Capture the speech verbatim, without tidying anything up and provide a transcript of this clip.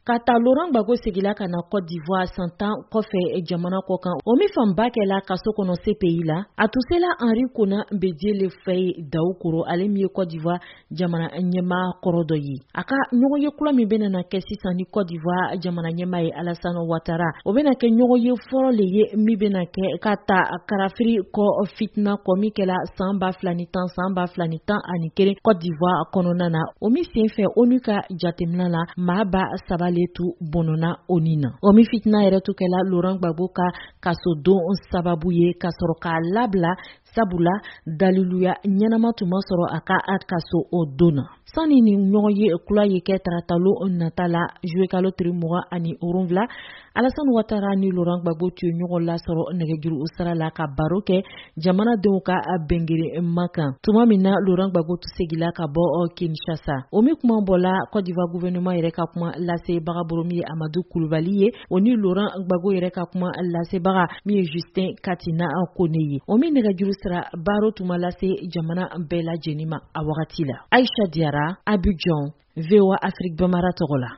ka taa Laurent Gbagbo segila ka na Côte d'Ivoire san tan kɔfɛ jamana kɔ kan o min fanba kɛla kaso kɔnɔ C P I la a tusela Henri Konan Bédié Faye Daoukoro ale min ye Côte d'Ivoire jamana ɲɛmaa kɔrɔ dɔ ye a ka ɲɔgɔn ye kula min bɛna na kɛ sisan ni Côte d'Ivoire jamana ɲɛmaa ye Alassane Ouattara o bɛna kɛ ɲɔgɔn ye fɔlɔ le ye min bɛna kɛ ka ta karafiri kɔ fitina kɔ min kɛla san ba fila ni tan san ba fila ni tan ani kelen Côte d'Ivoire kɔnɔna na o min senfɛ ONU ka jateminɛ la maa ba saba le tu bɔnɔna ONU na o min fitina yɛrɛ tu kɛla Laurent Gbagbo ka kasodon sababu ye ka sɔrɔ k'a labila sabula daliluya ɲɛnama tuma sɔrɔ a ka a kaso o don na sani ni ɲɔgɔn ye kula ye kɛ taratalo nata la juillet kalo tile mugan ani wolonwula Alassane Ouattara ni Laurent Gbagbo tu ye ɲɔgɔn lasɔrɔ nɛgɛjuru sira la ka baro kɛ jamanadenw ka bɛngere makan tuma min na Laurent Gbagbo tu segila ka bɔ Kinshasa o min kuma bɔla Côte d'Ivoire gouvernement yɛrɛ ka kuma lasebaga boro min ye Amadou Koulibaly ye o ni Laurent Gbagbo yɛrɛ ka kuma lasebaga min ye Justin Katina Kone ye o min nɛgɛjuru sira baro tuma lase jamana bɛɛ lajɛlen ma a wagati la Aïcha Diara Abidjan V O A Afrique Bamara tɔgɔ la